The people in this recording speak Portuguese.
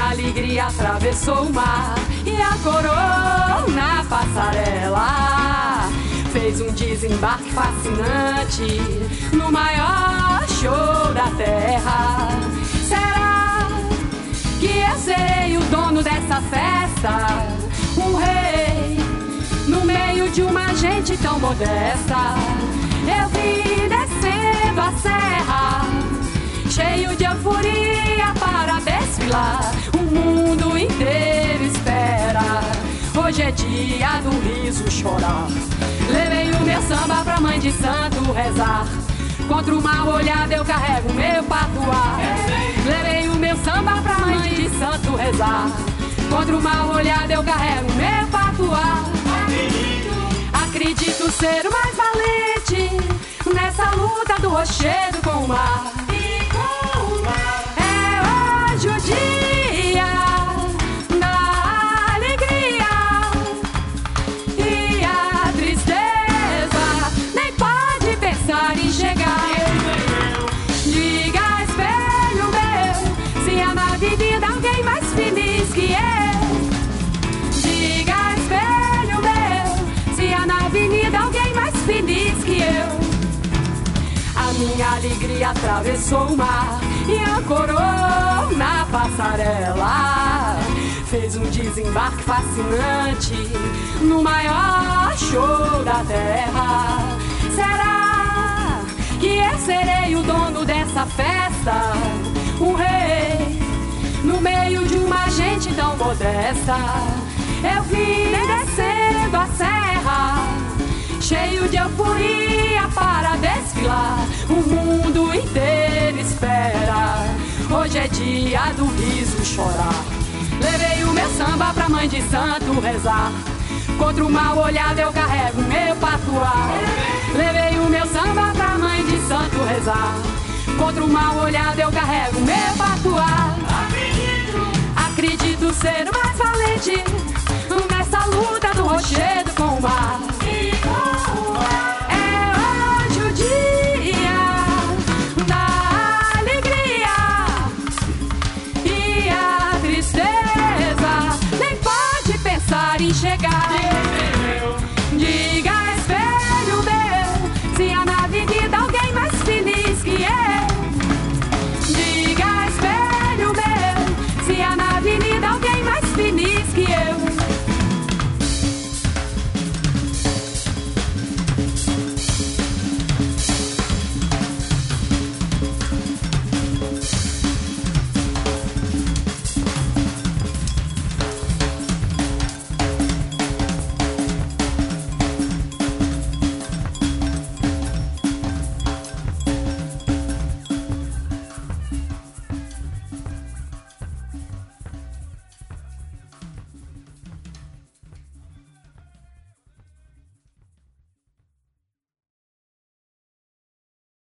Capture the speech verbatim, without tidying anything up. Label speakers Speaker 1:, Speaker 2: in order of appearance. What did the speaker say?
Speaker 1: alegria atravessou o mar e ancorou na passarela. Fez um desembarque fascinante no maior show da terra. Será que eu serei o dono dessa festa? Um rei no meio de uma gente tão modesta. Eu vim descendo a serra, cheio de euforia para desfilar. O mundo inteiro espera. Hoje é dia do riso chorar. Levei o meu samba pra mãe de santo rezar. Contra o mal olhado eu carrego o meu patuá. Levei o meu samba pra mãe de santo rezar. Contra o mal olhado eu carrego o meu patuá. Acredito ser o mais valente nessa luta do rochedo com o mar. É hoje o dia da alegria, e a tristeza nem pode pensar em chegar. Diga, espelho meu, se há na avenida alguém mais feliz que eu. Diga, espelho meu, se há na avenida alguém mais feliz que eu. A minha alegria atravessou o mar e ancorou na passarela. Fez um desembarque fascinante no maior show da terra. Será que eu serei o dono dessa festa? Um rei no meio de uma gente tão modesta. Eu vim descendo a serra, cheio de euforia para desfilar. O mundo inteiro espera. Hoje é dia do riso chorar. Levei o meu samba pra mãe de santo rezar. Contra o mal olhado eu carrego meu patuá. Levei o meu samba pra mãe de santo rezar. Contra o mal olhado eu carrego meu patuá. Acredito ser o mais valente nessa luta do rochedo